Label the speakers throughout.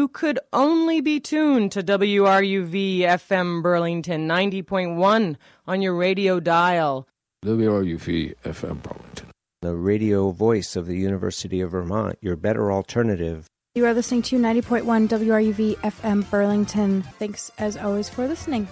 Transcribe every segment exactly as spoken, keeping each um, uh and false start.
Speaker 1: you could only be tuned to W R U V F M Burlington ninety point one on your radio dial.
Speaker 2: W R U V F M Burlington,
Speaker 3: the radio voice of the University of Vermont, your better alternative.
Speaker 4: You are listening to ninety point one W R U V F M Burlington. Thanks, as always, for listening.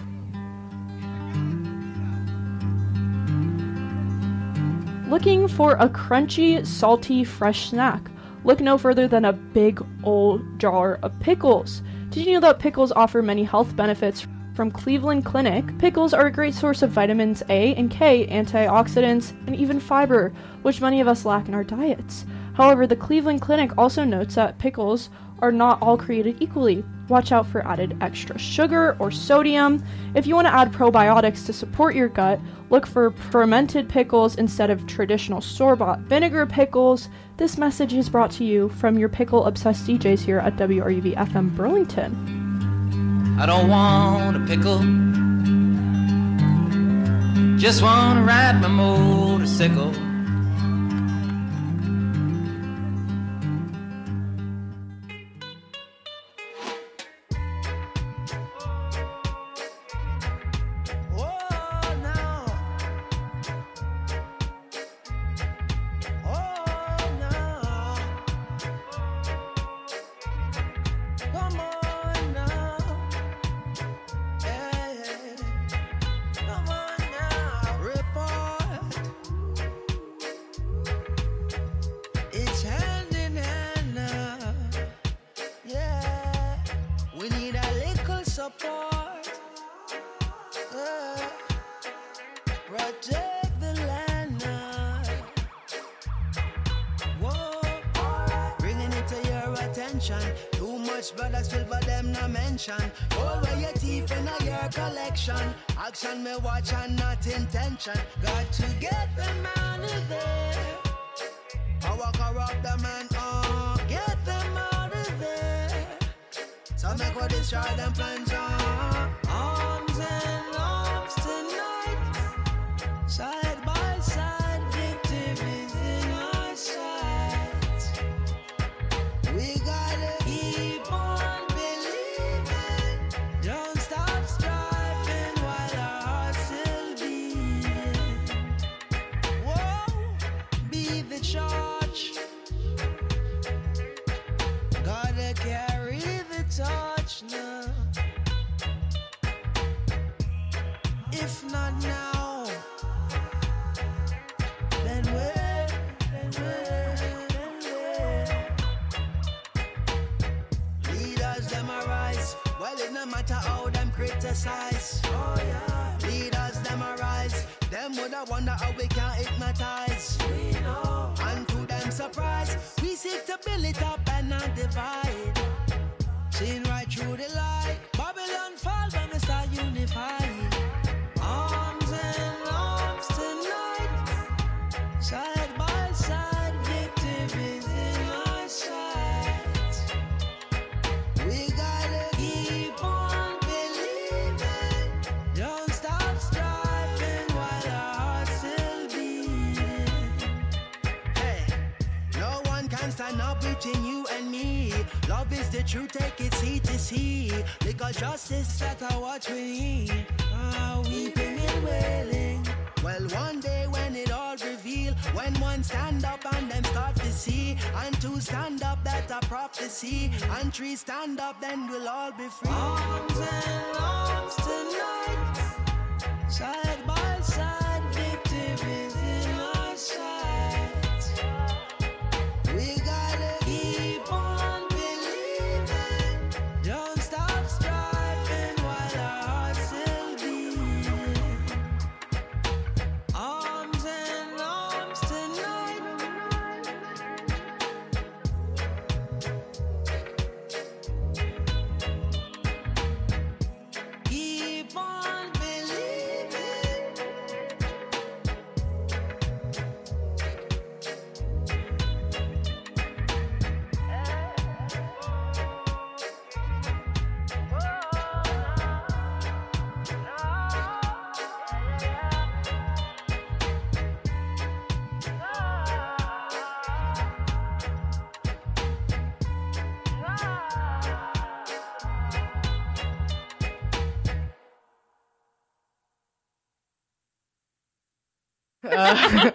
Speaker 5: Looking for a crunchy, salty, fresh snack? Look no further than a big old jar of pickles. Did you know that pickles offer many health benefits? From Cleveland Clinic, pickles are a great source of vitamins A and K, antioxidants, and even fiber, which many of us lack in our diets. However, the Cleveland Clinic also notes that pickles are not all created equally. Watch out for added extra sugar or sodium. If you want to add probiotics to support your gut, look for fermented pickles instead of traditional store-bought vinegar pickles. This message is brought to you from your pickle-obsessed D Js here at W R U V F M Burlington.
Speaker 6: I don't want a pickle, just want to ride my motorcycle.
Speaker 7: Too much brothers feel but them not mention. All where your teeth in a your collection. Action me watch and not intention. Got to get them out of there. Power corrupt them and uh, get them out of there. So make what destroy them plans on. Arms and arms tonight. Side by side, victories in our sights. We gotta keep on believing. Don't stop striving while our hearts still beating. Whoa, be the charge. Gotta carry the torch now. If not now, then where? Then where? Then where? Leaders them arise. Well, it no matter how them criticize. Oh yeah. Leaders them arise. Them woulda wonder how we can hypnotize. We know. And to them surprise, we seek to build it up and not divide. Seen right through the light. Babylon fall when we start unifying. Arms and arms tonight. Side by side, victories in our sights. We gotta keep on believing. Don't stop striving while our hearts still beating. Hey, no one can stand up between you and me. Love is the truth, take it seat to see. Because justice that I watch we need. Ah, weeping and wailing. Well, one day when it all reveal, when one stand up and them start to see, and two stand up, that a prophecy, and three stand up, then we'll all be free. Arms and arms tonight, side by side, victories in our sights. We gotta keep on believing. Don't stop striving while our hearts still beating. Arms and arms tonight. Keep on believing.
Speaker 1: Uh,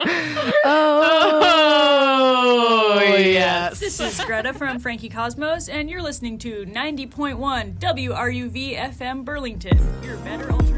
Speaker 1: oh, yes.
Speaker 8: This is Greta from Frankie Cosmos, and you're listening to ninety point one W R U V F M Burlington, your better alternative.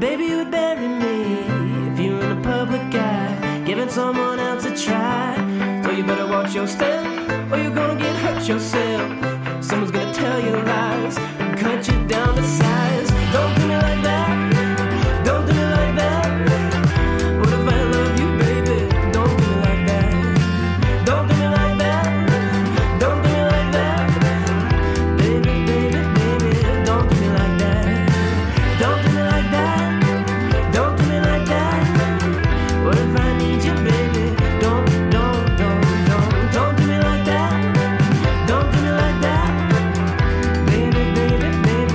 Speaker 9: Baby, you would bury me if you were in a public eye, giving someone else a try. So you better watch your step, or you're gonna get hurt yourself. Someone's gonna tell you lies and cut you down to size. Don't do me like that. Don't do me like that. What if I love you, baby? Don't do me like that. Don't do me like that. Don't do me like that. Baby, baby, baby, don't do me like that. Don't do me like that. Don't do me like that. What if I need you, baby? Don't, don't, don't, don't, don't do me like that. Don't do me like that. Baby, baby, baby.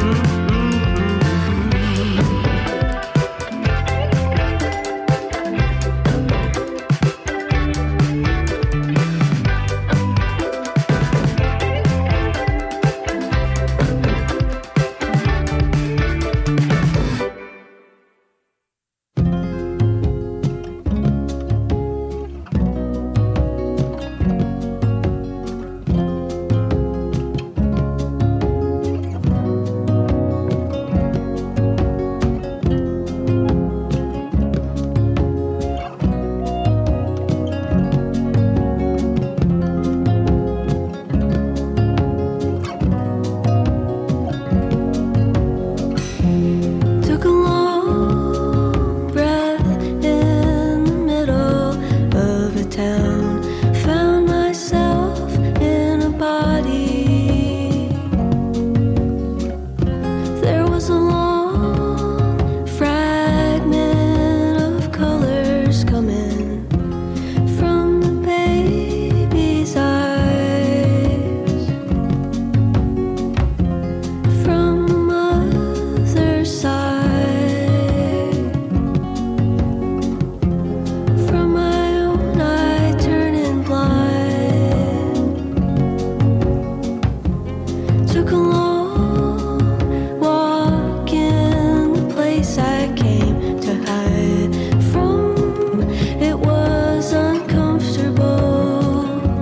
Speaker 9: Took a long breath in the middle of a town. Found myself in a body. There was a long fragment of colors coming from the baby's eyes, from the mother's side, from my own eye turning blind. Took a long walk in the place I came to hide from. It was uncomfortable.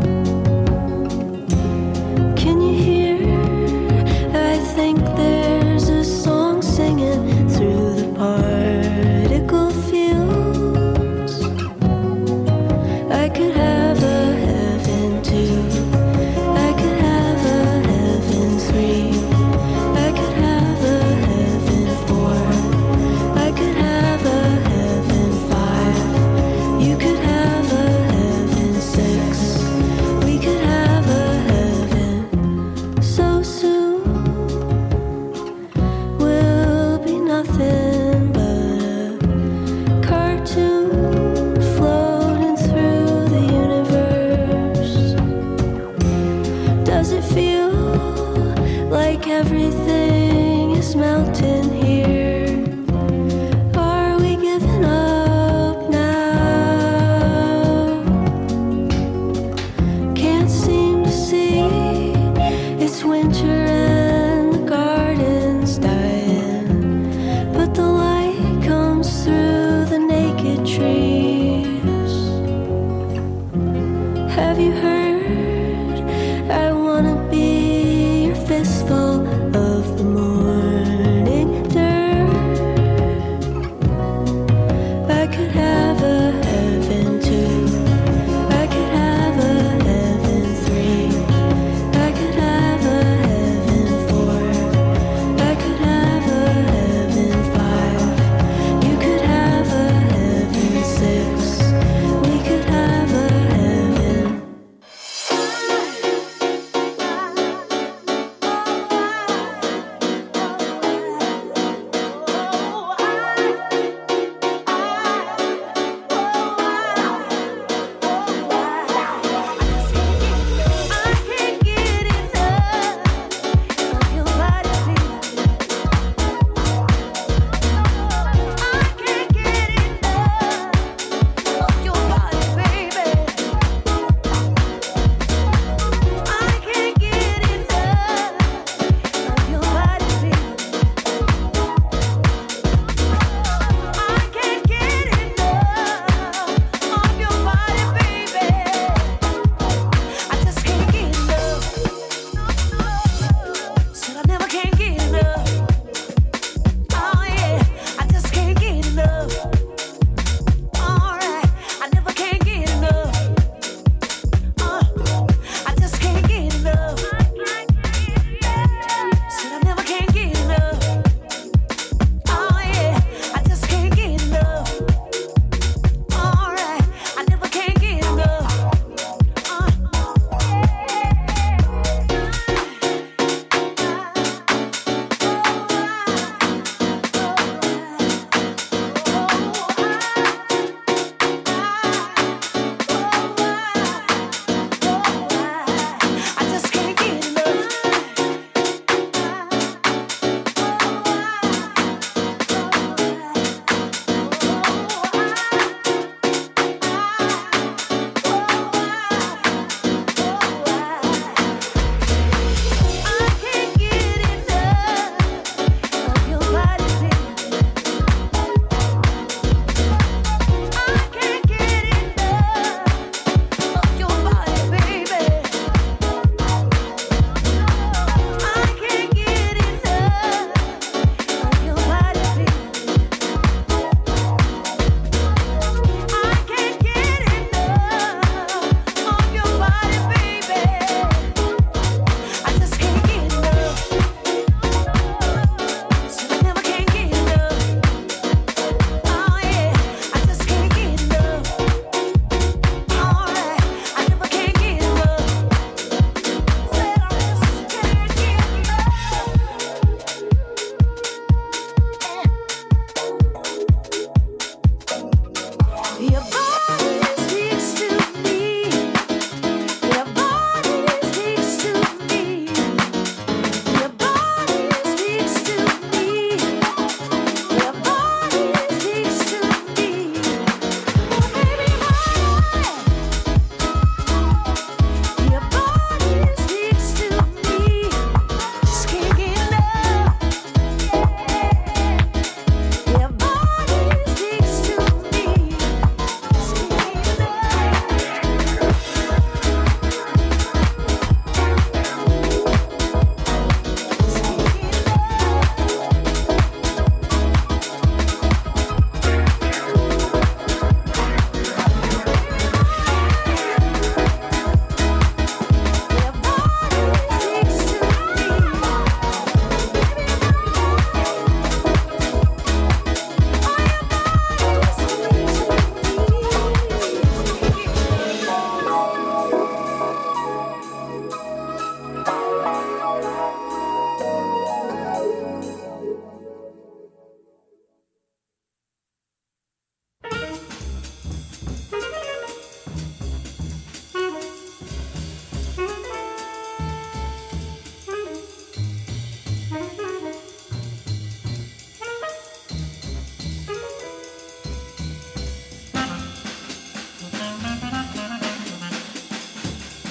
Speaker 9: Can you hear? I think there's a song singing through the particle fields. I could have a heaven two. I could have a heaven three. I could have a heaven four. I could have a heaven five. You could have a heaven six. We could have a heaven so soon. Will be nothing but a cartoon floating through the universe. Does it feel like everything is melting here? Are we giving up now? Can't seem to see. It's winter and the garden's dying, but the light comes through the naked trees. Have you heard?